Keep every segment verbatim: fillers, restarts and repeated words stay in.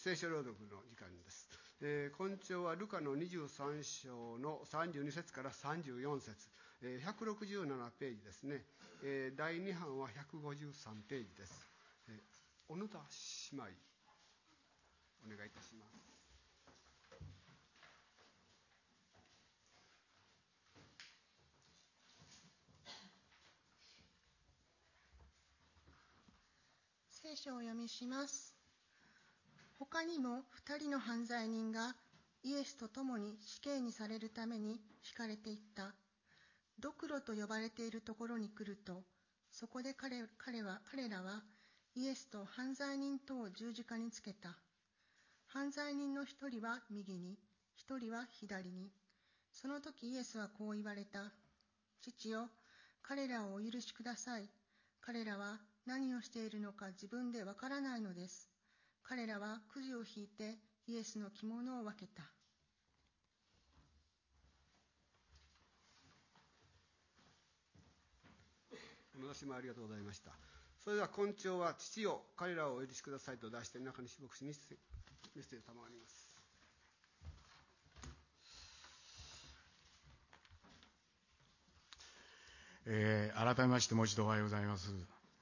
聖書朗読の時間です。えー、今朝はルカのにじゅうさん章のさんじゅうに節からさんじゅうよん節、えー、ひゃくろくじゅうななページですね。えー、だいに版はひゃくごじゅうさんページです。えー、小野田姉妹、お願いいたします。 聖書を読みします。他にも二人の犯罪人がイエスと共に死刑にされるために引かれていった。ドクロと呼ばれているところに来ると、そこで 彼, 彼, は彼らはイエスと犯罪人とを十字架につけた。犯罪人の一人は右に、一人は左に。その時イエスはこう言われた。父よ、彼らをお許しください。彼らは何をしているのか自分でわからないのです。彼らはくじを引いてイエスの着物を分けた。 私もありがとうございました。それでは今朝は父よ彼らをお許しくださいと題して中西牧師にメッセージを賜ります。 えー、改めましてもう一度おはようございます。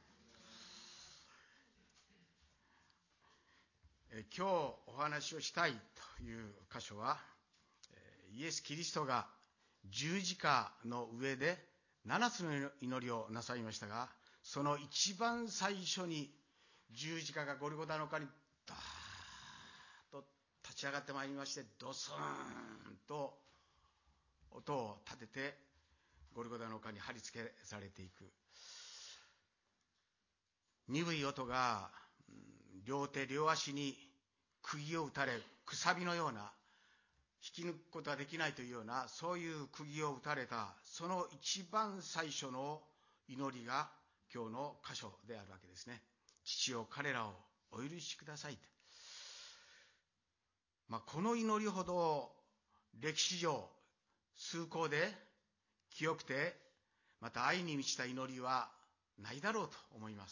えー、今日お話をしたいという箇所は、えー、イエス・キリストが十字架の上で七つの祈りをなさいましたが、その一番最初に十字架がゴルゴダの丘にダーッと立ち上がってまいりまして、ドスーンと音を立ててゴルゴダの丘に貼り付けられていく。鈍い音が両手両足に釘を打たれ、くさびのような、引き抜くことができないというような、そういう釘を打たれた、その一番最初の祈りが今日の箇所であるわけですね。父よ彼らをお許しくださいと。まあ、この祈りほど歴史上崇高で清くて、また愛に満ちた祈りはないだろうと思います。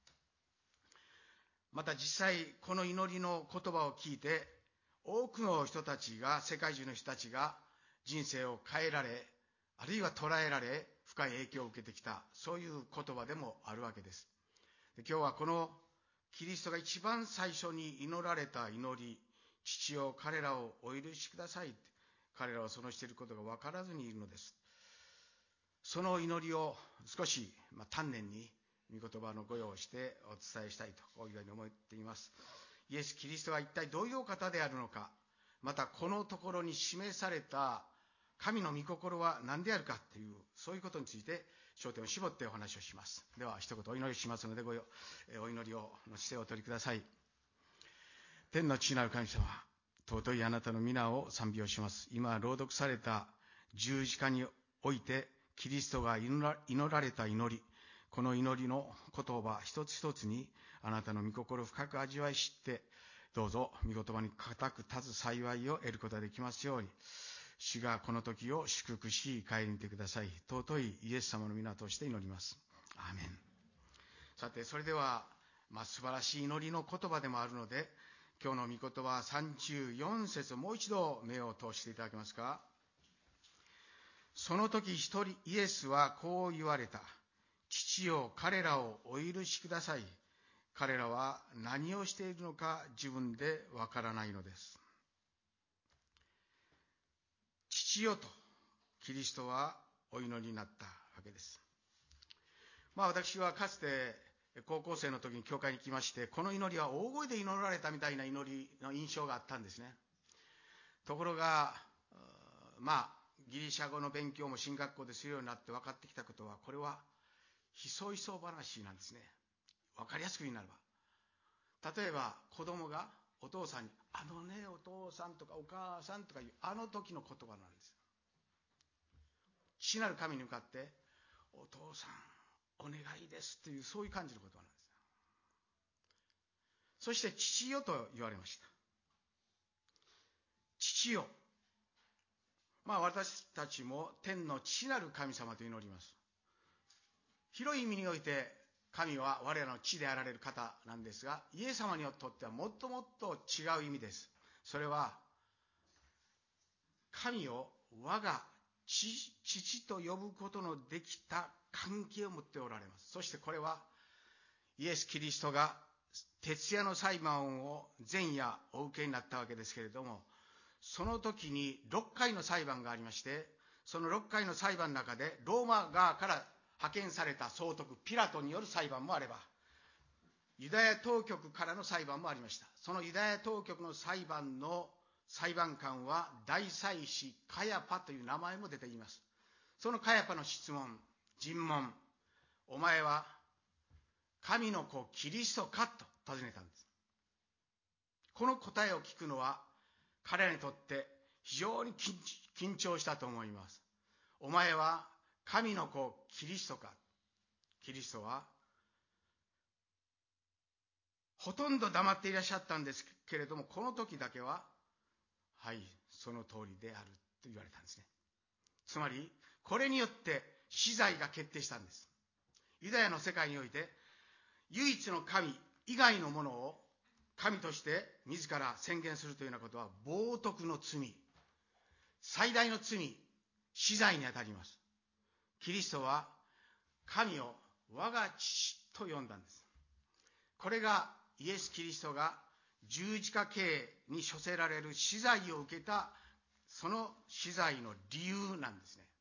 また実際この祈りの言葉を聞いて、多くの人たちが、世界中の人たちが人生を変えられ、あるいは捉えられ、深い影響を受けてきた、そういう言葉でもあるわけです。で、今日はこのキリストが一番最初に祈られた祈り、父よ彼らをお許しくださいって、彼らはそのしていることが分からずにいるのです。その祈りを少し、まあ、丹念に御言葉のご用をしてお伝えしたいと、こういうように思っています。イエス・キリストは一体どういうお方であるのか、またこのところに示された神の御心は何であるかという、そういうことについて焦点を絞ってお話をします。では一言お祈りしますので、ごよお祈りをの姿勢をお取りください。天の父なる神様、尊いあなたの皆を賛美をします。今朗読された十字架においてキリストが祈ら、祈られた祈り、この祈りの言葉一つ一つにあなたの御心を深く味わい知って、どうぞ御言葉に固く立つ幸いを得ることができますように、主がこの時を祝福し帰りにてください。尊いイエス様の皆として祈ります。アーメン。さて、それでは、まあ、素晴らしい祈りの言葉でもあるので、今日の御言葉さんじゅうよん節をもう一度目を通していただけますか。その時一人イエスはこう言われた。父よ彼らをお許しください。彼らは何をしているのか自分でわからないのです。父よとキリストはお祈りになったわけです。まあ私はかつて高校生の時に教会に来まして、この祈りは大声で祈られたみたいな祈りの印象があったんですね。ところが、まあギリシャ語の勉強も進学校でするようになって分かってきたことは、これはひそひそ話なんですね。分かりやすく言うならば、例えば子供がお父さんに、あのねお父さんとかお母さんとかいうあの時の言葉なんです。父なる神に向かって、お父さんお願いですという、そういう感じの言葉なんです。そして父よと言われました。父よ、まあ私たちも天の父なる神様と祈ります。広い意味において神は我らの父であられる方なんですが、イエス様にとってはもっともっと違う意味です。それは、神を我が父、父と呼ぶことのできた関係を持っておられます。そしてこれは、イエス・キリストが徹夜の裁判を前夜お受けになったわけですけれども、その時にろっかいの裁判がありまして、そのろっかいの裁判の中でローマ側から派遣された総督ピラトによる裁判もあれば、ユダヤ当局からの裁判もありました。そのユダヤ当局の裁判の裁判官は大祭司カヤパという名前も出ています。そのカヤパの質問、尋問、お前は神の子キリストかと尋ねたんです。この答えを聞くのは彼らにとって非常に緊張したと思います。お前は神の子キリストか。キリストはほとんど黙っていらっしゃったんですけれども、この時だけははいその通りであると言われたんですね。つまりこれによって死罪が決定したんです。ユダヤの世界において唯一の神以外のものを神として自ら宣言するというようなことは冒涜の罪、最大の罪、死罪にあたります。キリストは神を我が父と呼んだんです。これがイエス・キリストが十字架刑に処せられる死罪を受けたその死罪の理由なんですね。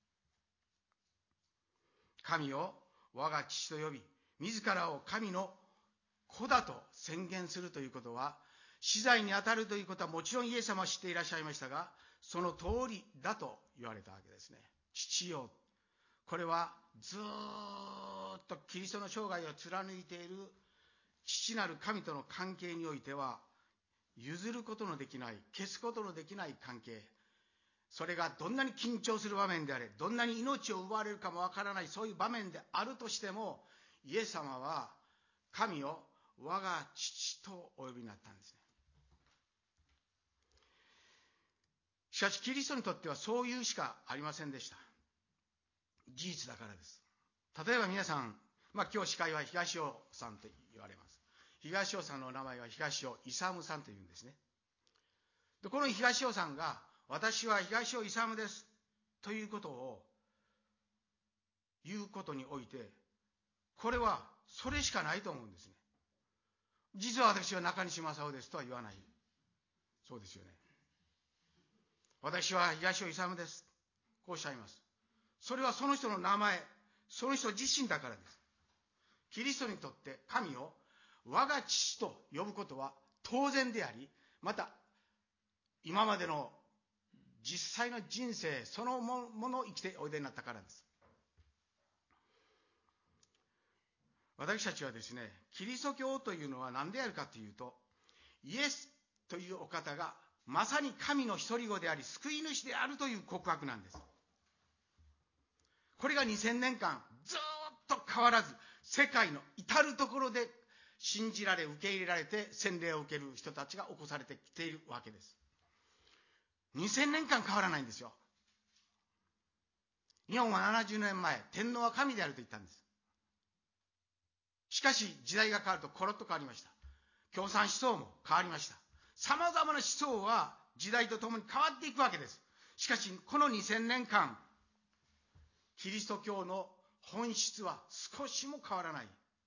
神を我が父と呼び、自らを神の子だと宣言するということは、死罪にあたるということはもちろんイエス様は知っていらっしゃいましたが、その通りだと言われたわけですね。父よ。これはずーっとキリストの生涯を貫いている父なる神との関係においては、譲ることのできない、消すことのできない関係。それがどんなに緊張する場面であれ、どんなに命を奪われるかもわからない、そういう場面であるとしても、イエス様は神を我が父とお呼びになったんですね。しかしキリストにとってはそういうしかありませんでした。事実だからです。例えば皆さん、まあ今日司会は東尾さんと言われます。東尾さんの名前は東尾勇さんというんですね。でこの東尾さんが、私は東尾勇ですということを言うことにおいて、これはそれしかないと思うんですね。実は私は中西正夫ですとは言わない。そうですよね。私は東尾勇です。こうおっしゃいます。それはその人の名前、その人自身だからです。キリストにとって神を我が父と呼ぶことは当然であり、また今までの実際の人生そのものを生きておいでになったからです。私たちはですね、キリスト教というのは何であるかというと、イエスというお方がまさに神の一人子であり救い主であるという告白なんです。これがにせんねんかんずっと変わらず、世界の至るところで信じられ受け入れられて洗礼を受ける人たちが起こされてきているわけです。にせんねんかん変わらないんですよ。日本はななじゅうねんまえ、天皇は神であると言ったんです。しかし時代が変わるとコロッと変わりました。共産思想も変わりました。様々な思想は時代とともに変わっていくわけです。しかしこのにせんねんかん、キリスト教の本質は少しも変わらない。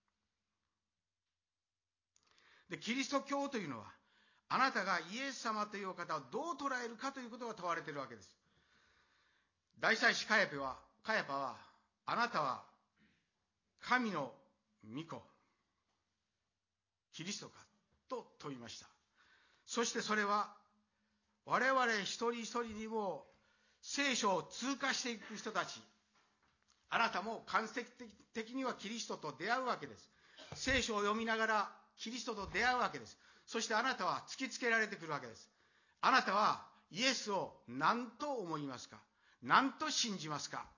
で、キリスト教というのは、あなたがイエス様というお方をどう捉えるかということが問われているわけです。大祭司カヤパは、カヤパは、あなたは神の御子、キリストかと問いました。そしてそれは、我々一人一人にも聖書を通過していく人たち、あなたも間接的にはキリストと出会うわけです。聖書を読みながらキリストと出会うわけです。そしてあなたは突きつけられてくるわけです。あなたはイエスを何と思いますか？何と信じますか？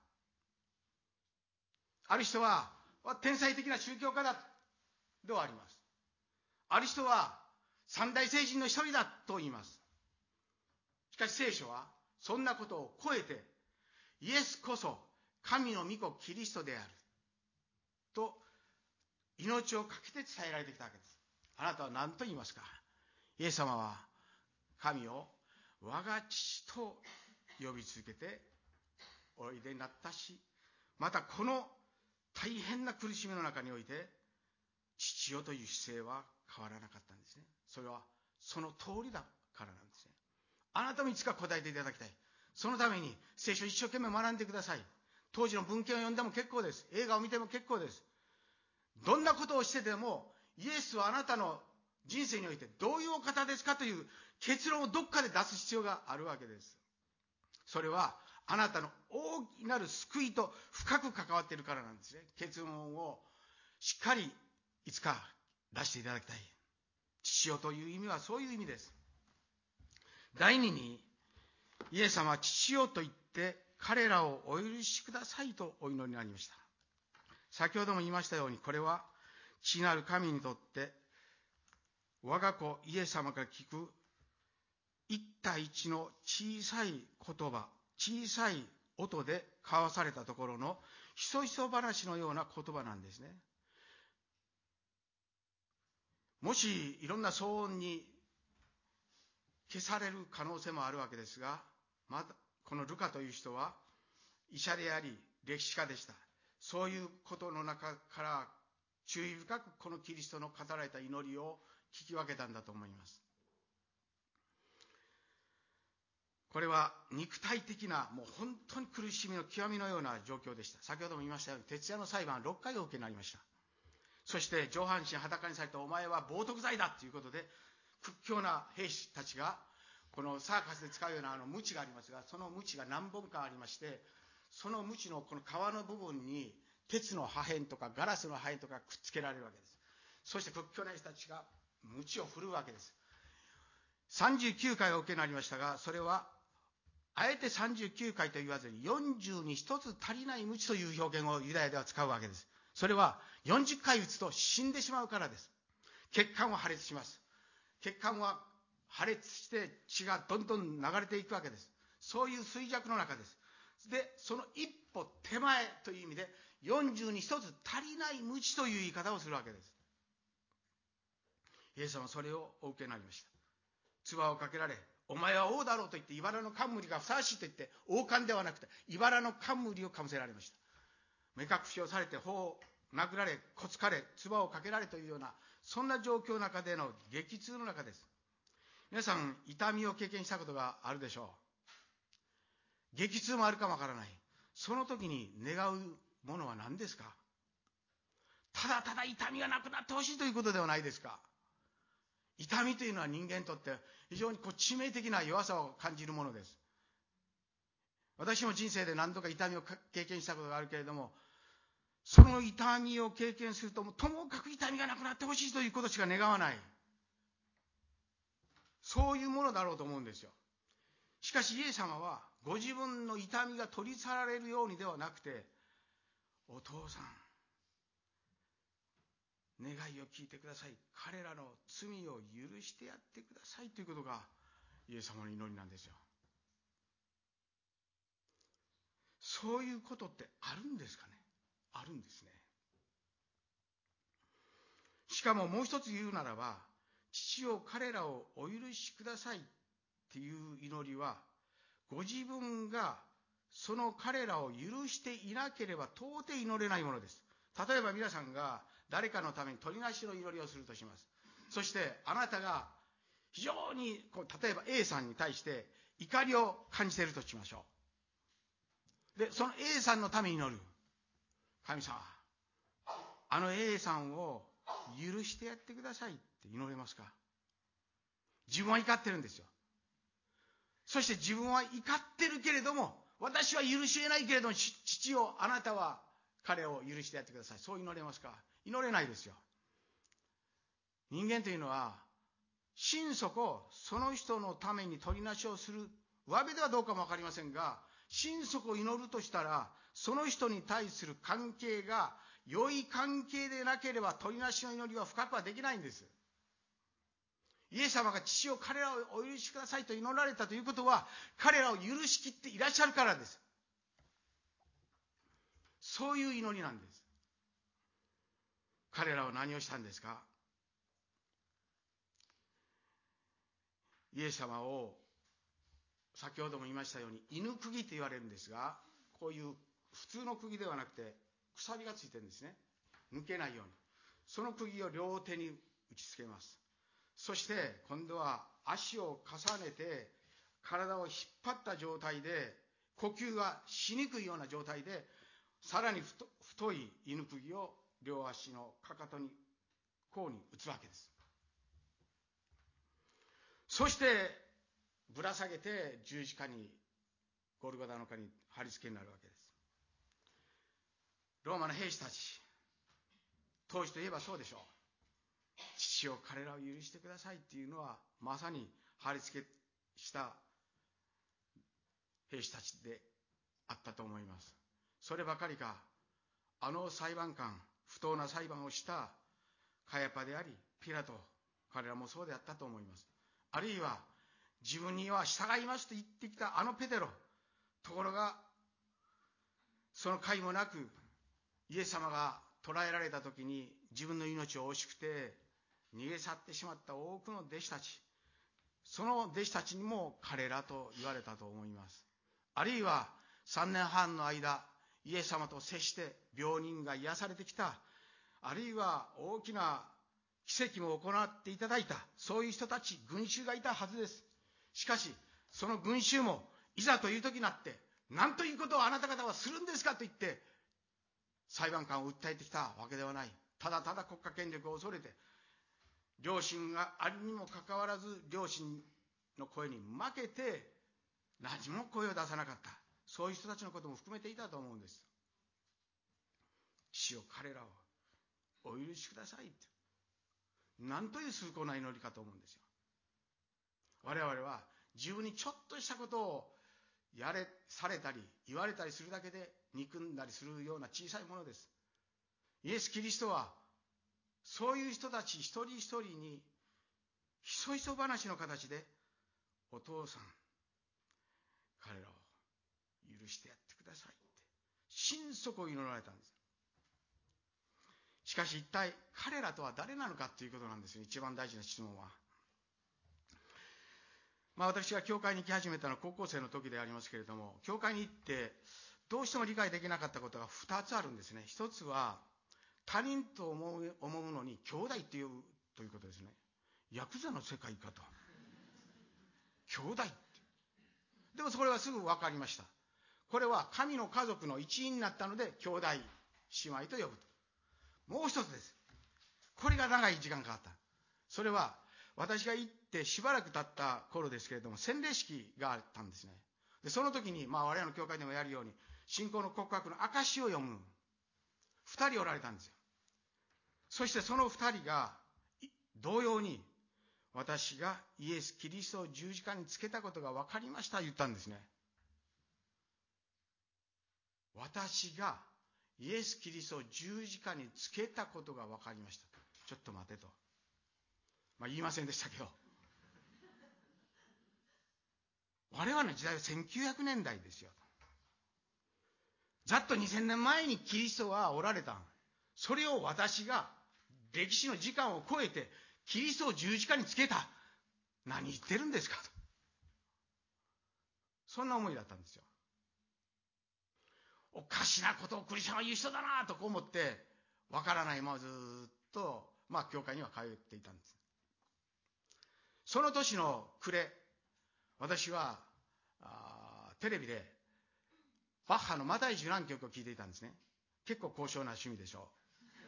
ある人は天才的な宗教家だとあります。ある人は三大聖人の一人だと言います。しかし聖書はそんなことを超えて、イエスこそ神の御子キリストであると命を懸けて伝えられてきたわけです。あなたは何と言いますか？イエス様は神を我が父と呼び続けておいでになったし、またこの大変な苦しみの中において父よという姿勢は変わらなかったんですね。それはその通りだからなんですね。あなたもいつか答えていただきたい。そのために聖書を一生懸命学んでください。当時の文献を読んでも結構です。映画を見ても結構です。どんなことをしてでもイエスはあなたの人生においてどういうお方ですかという結論をどっかで出す必要があるわけです。それはあなたの大きなる救いと深く関わっているからなんですね。結論をしっかりいつか出していただきたい。父よという意味はそういう意味です。第二に、イエス様は父よと言って彼らをお許しくださいとお祈りになりました。先ほども言いましたように、これは父なる神にとって我が子イエス様から聞く一対一の小さい言葉、小さい音で交わされたところのひそひそ話のような言葉なんですね。もしいろんな騒音に消される可能性もあるわけですが、またこのルカという人は医者であり歴史家でした。そういうことの中から注意深くこのキリストの語られた祈りを聞き分けたんだと思います。これは肉体的なもう本当に苦しみの極みのような状況でした。先ほども言いましたように徹夜の裁判ろっかいお受けになりました。そして上半身裸にされてお前は冒涜罪だということで屈強な兵士たちがこのサーカスで使うようなあの鞭がありますが、その鞭が何本かありまして、その鞭のこの皮の部分に鉄の破片とかガラスの破片とかくっつけられるわけです。そして屈強な人たちが鞭を振るわけです。さんじゅうきゅうかいお受けになりましたが、それはあえてさんじゅうきゅうかいと言わずによんじゅうにひとつ足りない鞭という表現をユダヤでは使うわけです。それはよんじゅっかい打つと死んでしまうからです。血管は破裂します。血管は破裂して血がどんどん流れていくわけです。そういう衰弱の中です。で、その一歩手前という意味でよんじゅうにひとつ足りない鞭という言い方をするわけです。イエス様はそれをお受けになりました。唾をかけられ、お前は王だろうと言って茨の冠がふさわしいと言って王冠ではなくて茨の冠をかぶせられました。目隠しをされて頬を殴られ、こつかれ、唾をかけられというようなそんな状況の中での激痛の中です。皆さん痛みを経験したことがあるでしょう。激痛もあるかもわからない。その時に願うものは何ですか？ただただ痛みがなくなってほしいということではないですか？痛みというのは人間にとって非常にこう致命的な弱さを感じるものです。私も人生で何度か痛みを経験したことがあるけれども、その痛みを経験するともともかく痛みがなくなってほしいということしか願わない。そういうものだろうと思うんですよ。しかしイエス様はご自分の痛みが取り去られるようにではなくて、お父さん、願いを聞いてください。彼らの罪を許してやってくださいということがイエス様の祈りなんですよ。そういうことってあるんですかね？あるんですね。しかももう一つ言うならば、父よ彼らをお許しくださいっていう祈りは、ご自分がその彼らを許していなければ到底祈れないものです。例えば皆さんが誰かのために取りなしの祈りをするとします。そしてあなたが非常にこう例えば A さんに対して怒りを感じているとしましょう。で、その A さんのために祈る。神様、あの A さんを許してやってくださいって祈れますか？自分は怒ってるんですよ。そして自分は怒ってるけれども、私は許し得ないけれども、父よあなたは彼を許してやってください。そう祈れますか？祈れないですよ。人間というのは心底その人のために取りなしをする上辺ではどうかもわかりませんが、心底祈るとしたらその人に対する関係が良い関係でなければ取りなしの祈りは深くはできないんです。イエス様が父を彼らをお許しくださいと祈られたということは、彼らを許しきっていらっしゃるからです。そういう祈りなんです。 彼らは何をしたんですか？イエス様を、先ほども言いましたように犬釘と言われるんですが、こういう普通の釘ではなくて鎖がついてるんですね。抜けないように。その釘を両手に打ちつけます。そして今度は足を重ねて体を引っ張った状態で、呼吸がしにくいような状態で、さらに 太, 太い犬釘を両足のかかとにこうに打つわけです。そしてぶら下げて十字架に、ゴルゴダの丘に貼り付けになるわけです。ローマの兵士たち、当時といえばそうでしょう。父よ、彼らを許してくださいっていうのは、まさに貼り付けした兵士たちであったと思います。そればかりか、あの裁判官、不当な裁判をしたカヤパでありピラト、彼らもそうであったと思います。あるいは自分には従いますと言ってきたあのペテロ、ところがその甲斐もなくイエス様が捕らえられた時に自分の命を惜しくて逃げ去ってしまった多くの弟子たち、その弟子たちにも彼らと言われたと思います。あるいはさんねんはんの間イエス様と接して病人が癒されてきた、あるいは大きな奇跡も行っていただいた、そういう人たち、群衆がいたはずです。しかしその群衆もいざという時になって、何ということをあなた方はするんですかと言って裁判官を訴えてきたわけではない。ただただ国家権力を恐れて、良心があるにもかかわらず良心の声に負けて何も声を出さなかった、そういう人たちのことも含めていたと思うんです。父よ、彼らをお許しくださいって、なんという崇高な祈りかと思うんですよ。我々は自分にちょっとしたことをやれされたり言われたりするだけで憎んだりするような小さいものです。イエス・キリストはそういう人たち一人一人にひそひそ話の形で、お父さん、彼らを許してやってくださいって心底祈られたんです。しかし一体彼らとは誰なのかということなんですよ、一番大事な質問は。まあ私が教会に行き始めたのは高校生の時でありますけれども、教会に行ってどうしても理解できなかったことがふたつあるんですね。一つは他人と思う、思うのに兄弟っていうということですね。ヤクザの世界かと。兄弟って。でもそれはすぐ分かりました。これは神の家族の一員になったので兄弟姉妹と呼ぶと。もう一つです。これが長い時間かかった。それは私が行ってしばらく経った頃ですけれども、洗礼式があったんですね。でその時に、まあ我々の教会でもやるように信仰の告白の証を読む二人おられたんですよ。そしてその二人が同様に、私がイエス・キリストを十字架につけたことが分かりました言ったんですね。私がイエス・キリストを十字架につけたことが分かりました。ちょっと待てと、まあ、言いませんでしたけど、我々の時代はせんきゅうひゃくねんだいですよ。ざっとにせんねんまえにキリストはおられた。それを私が歴史の時間を超えてキリストを十字架につけた。何言ってるんですかと。そんな思いだったんですよ。おかしなことをクリスチャンは言う人だなとこう思って、わからないままずっと、まあ教会には通っていたんです。その年の暮れ、私はあテレビでバッハのマタイ受難曲を聴いていたんですね。結構高尚な趣味でしょ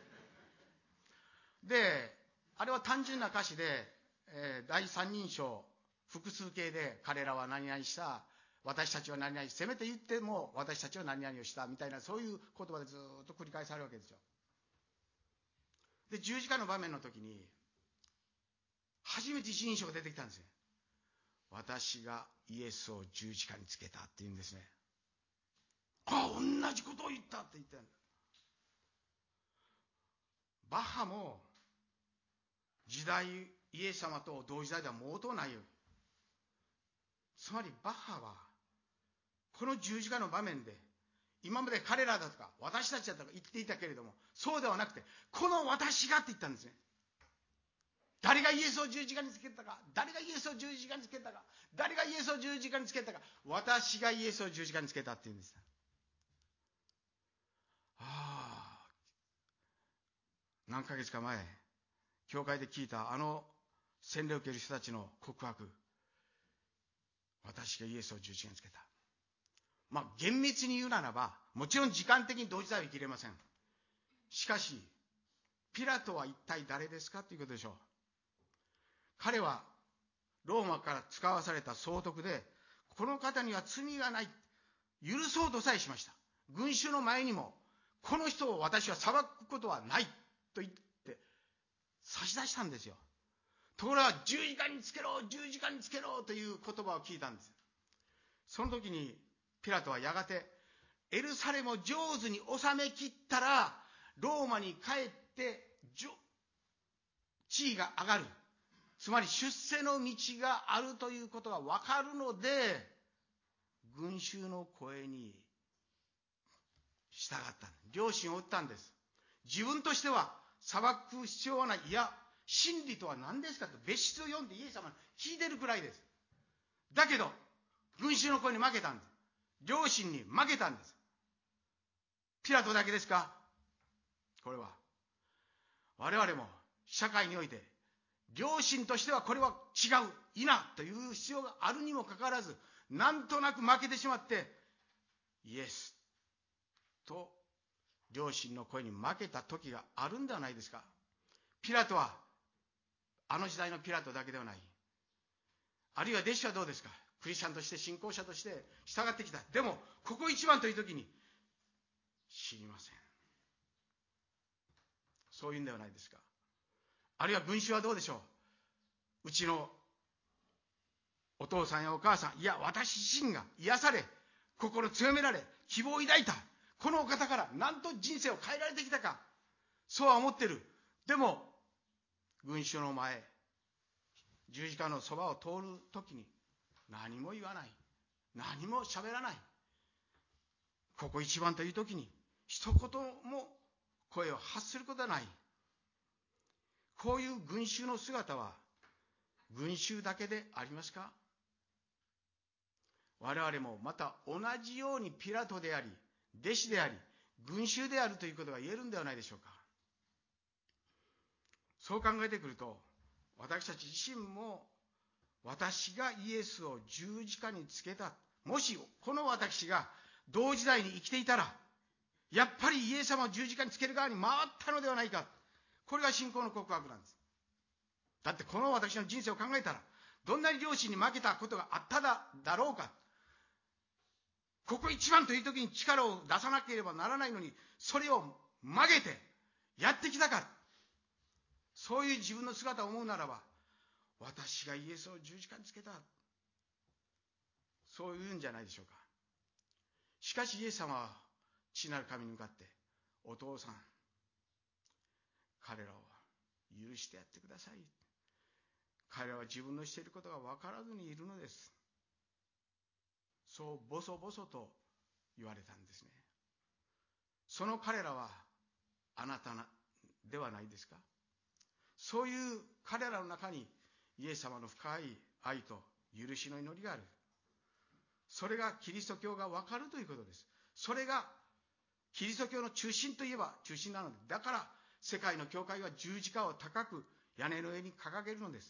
う。で、あれは単純な歌詞で、えー、第三人称複数形で、彼らは何々した、私たちは何々、せめて言っても私たちは何々をしたみたいな、そういう言葉でずっと繰り返されるわけですよ。で十字架の場面の時に初めて一人称が出てきたんですね。私がイエスを十字架につけたって言うんですね。ああ、同じことを言ったって言ったんだ。バッハも時代イエス様と同時代では毛頭ないよ。つまりバッハはこの十字架の場面で今まで彼らだとか私たちだとか言っていたけれども、そうではなくて、この私がって言ったんですね。誰がイエスを十字架につけたか、誰がイエスを十字架につけたか、誰がイエスを十字架につけたか、私がイエスを十字架につけたって言うんです。ああ、何ヶ月か前、教会で聞いたあの洗礼を受ける人たちの告白、私がイエスを十字架につけた。まあ厳密に言うならば、もちろん時間的に同時代は生きれません。しかしピラトは一体誰ですかということでしょう。彼はローマから使わされた総督で、この方には罪がない、許そうとさえしました。群衆の前にも、この人を私は裁くことはないと言って差し出したんですよ。ところが十字架につけろ、十字架につけろという言葉を聞いたんです。その時にピラトはやがて、エルサレムを上手に収めきったらローマに帰って地位が上がる、つまり出世の道があるということが分かるので、群衆の声に従った。良心を打ったんです。自分としては裁く必要はない。いや、真理とは何ですかと別室を読んでイエス様に聞いてるくらいです。だけど群衆の声に負けたんです。良心に負けたんです。ピラトだけですか？これは我々も社会において良心としてはこれは違う、いいなという必要があるにもかかわらず、なんとなく負けてしまってイエスと良心の声に負けた時があるんではないですか。ピラトはあの時代のピラトだけではない。あるいは弟子はどうですか。クリスチャンとして信仰者として従ってきた。でもここ一番という時に知りません。そういうんではないですか。あるいは群衆はどうでしょう。うちのお父さんやお母さん、いや私自身が癒され、心強められ、希望を抱いた、このお方からなんと人生を変えられてきたか、そうは思ってる。でも群衆の前、十字架のそばを通るときに何も言わない、何も喋らない。ここ一番というときに一言も声を発することはない。こういう群衆の姿は群衆だけでありますか。我々もまた同じようにピラトであり、弟子であり、群衆であるということが言えるんではないでしょうか。そう考えてくると、私たち自身も私がイエスを十字架につけた、もしこの私が同時代に生きていたら、やっぱりイエス様を十字架につける側に回ったのではないか。これが信仰の告白なんです。だってこの私の人生を考えたら、どんなに良心に負けたことがあっただろうか。ここ一番という時に力を出さなければならないのに、それを曲げてやってきたか。そういう自分の姿を思うならば、私がイエスを十字架につけた、そういうんじゃないでしょうか。しかしイエス様は父なる神に向かって、お父さん、彼らを許してやってください。彼らは自分のしていることが分からずにいるのです。そうボソボソと言われたんですね。その彼らはあなたではないですか。そういう彼らの中にイエス様の深い愛と許しの祈りがある。それがキリスト教が分かるということです。それがキリスト教の中心といえば中心なので、だから世界の教会は十字架を高く屋根の上に掲げるのです。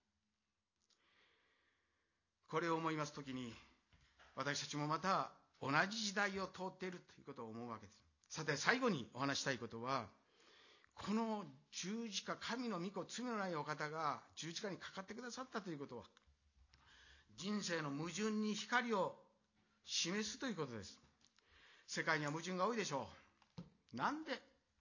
これを思いますときに、私たちもまた同じ時代を通っているということを思うわけです。さて最後にお話したいことは、この十字架、神の御子、罪のないお方が十字架にかかってくださったということは、人生の矛盾に光を示すということです。世界には矛盾が多いでしょう。なんで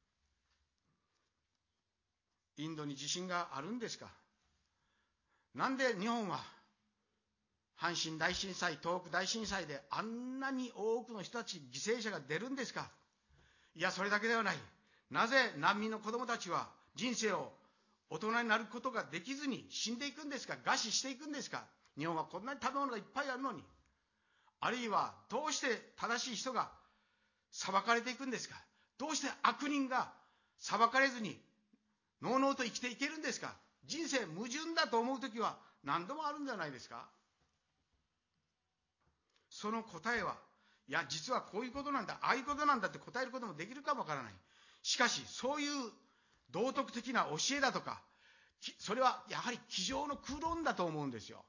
インドに地震があるんですか。なんで日本は阪神大震災、東北大震災であんなに多くの人たち、犠牲者が出るんですか。いや、それだけではない。なぜ難民の子供たちは人生を大人になることができずに死んでいくんですか。餓死していくんですか。日本はこんなに食べ物がいっぱいあるのに。あるいはどうして正しい人が裁かれていくんですか？どうして悪人が裁かれずにのうのうと生きていけるんですか？人生矛盾だと思うときは何度もあるんじゃないですか？その答えは、いや実はこういうことなんだ、ああいうことなんだって答えることもできるかもわからない。しかしそういう道徳的な教えだとか、それはやはり机上の空論だと思うんですよ。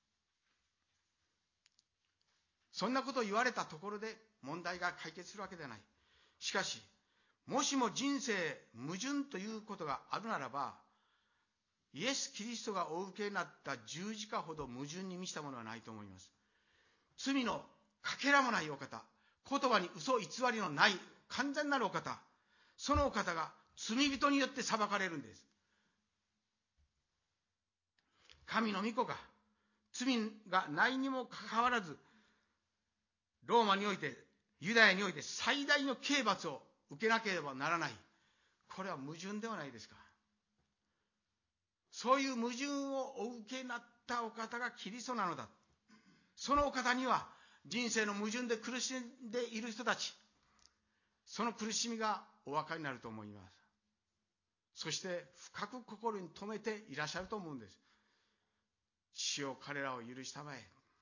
そんなことを言われたところで問題が解決するわけではない。しかしもしも人生矛盾ということがあるならば、イエス・キリストがお受けになった十字架ほど矛盾に満ちたものはないと思います。罪のかけらもないお方、言葉に嘘偽りのない完全なるお方、そのお方が罪人によって裁かれるんです。神の御子が罪がないにもかかわらず、ローマにおいてユダヤにおいて最大の刑罰を受けなければならない。これは矛盾ではないですか。そういう矛盾をお受けになったお方がキリストなのだ。そのお方には人生の矛盾で苦しんでいる人たち、その苦しみがお分かりになると思います。そして深く心に留めていらっしゃると思うんです。父よ、彼らを許したまえ。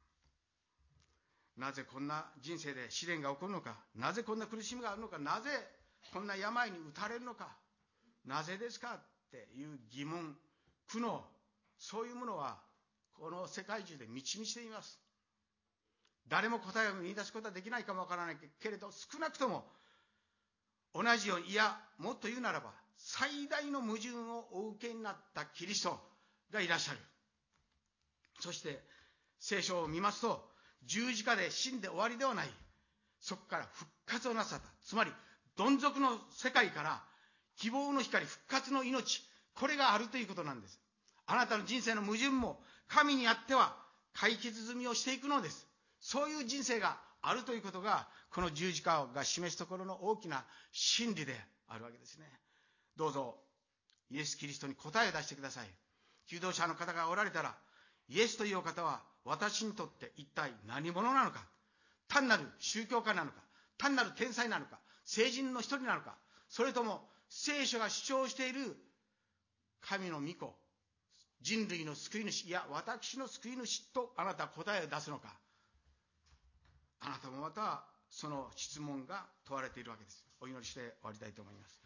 なぜこんな人生で試練が起こるのか、なぜこんな苦しみがあるのか、なぜこんな病に打たれるのか、なぜですかっていう疑問、苦悩、そういうものはこの世界中で満ち満ちています。誰も答えを見出すことはできないかもわからないけれど、少なくとも同じように、いやもっと言うならば最大の矛盾をお受けになったキリストがいらっしゃる。そして聖書を見ますと、十字架で死んで終わりではない、そこから復活をなさった。つまりどん底の世界から希望の光、復活の命、これがあるということなんです。あなたの人生の矛盾も神にあっては解決済みをしていくのです。そういう人生があるということが、この十字架が示すところの大きな真理であるわけですね。どうぞイエス・キリストに答えを出してください。求道者の方がおられたら、イエスというお方は私にとって一体何者なのか、単なる宗教家なのか、単なる天才なのか、聖人の一人なのか、それとも聖書が主張している神の御子、人類の救い主、いや私の救い主とあなたは答えを出すのか。あなたもまたその質問が問われているわけです。お祈りして終わりたいと思います。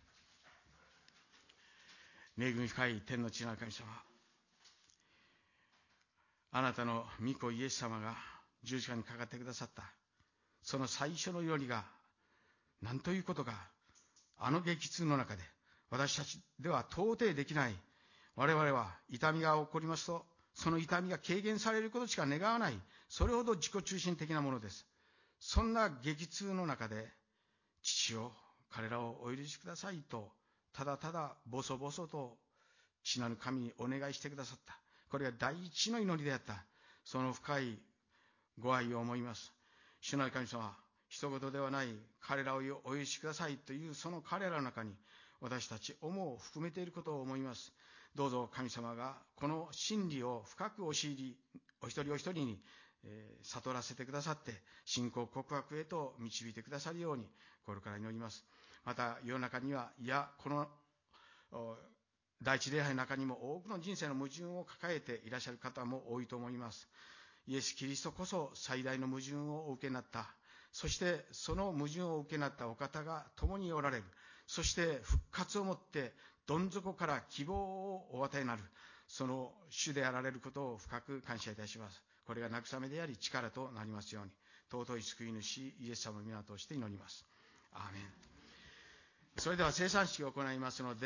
恵み深い天の父なる神様、あなたの御子イエス様が十字架にかかってくださったその最初の祈りが何ということか、あの激痛の中で私たちでは到底できない、我々は痛みが起こりますとその痛みが軽減されることしか願わない、それほど自己中心的なものです。そんな激痛の中で、父よ彼らをお許しくださいとただただボソボソと父なる神にお願いしてくださった。これが第一の祈りであった。その深いご愛を思います。主なる神様、一言ではない、彼らをお許しくださいというその彼らの中に私たち思うを含めていることを思います。どうぞ神様がこの真理を深く教えり、お一人お一人にえー、悟らせてくださって信仰告白へと導いてくださるように心から祈ります。また世の中には、いやこの第一礼拝の中にも多くの人生の矛盾を抱えていらっしゃる方も多いと思います。イエス・キリストこそ最大の矛盾をお受けになった。そしてその矛盾をお受けになったお方が共におられる。そして復活をもってどん底から希望をお与えになる、その主であられることを深く感謝いたします。これが慰めであり力となりますように、尊い救い主イエス様の皆を通して祈ります。アーメン。それでは生産式を行いますので